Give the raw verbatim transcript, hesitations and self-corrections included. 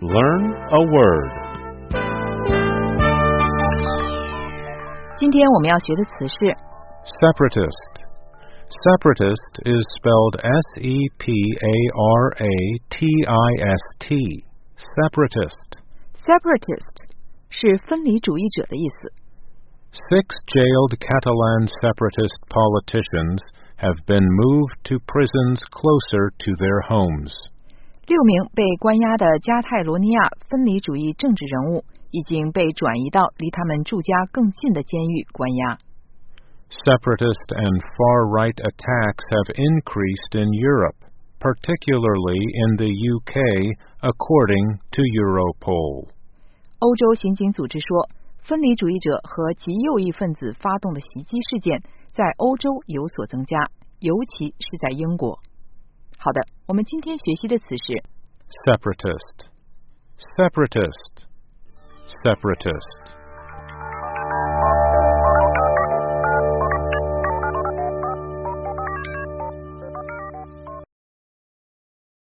Learn a word. 今天我们要学的词是 Separatist. Separatist is spelled S E P A R A T I S T. Separatist. Separatist 是分离主义者的意思。 Six jailed Catalan separatist politicians have been moved to prisons closer to their homes. 六名被关押的加泰罗尼亚分离主义政治人物已经被转移到离他们住家更近的监狱关押。 Separatist and far-right attacks have increased in Europe, particularly in the U K, according to Europol. 欧洲刑警组织说，分离主义者和极右翼分子发动的袭击事件在欧洲有所增加，尤其是在英国。好的，我们今天学习的词是 Separatist. Separatist. Separatist.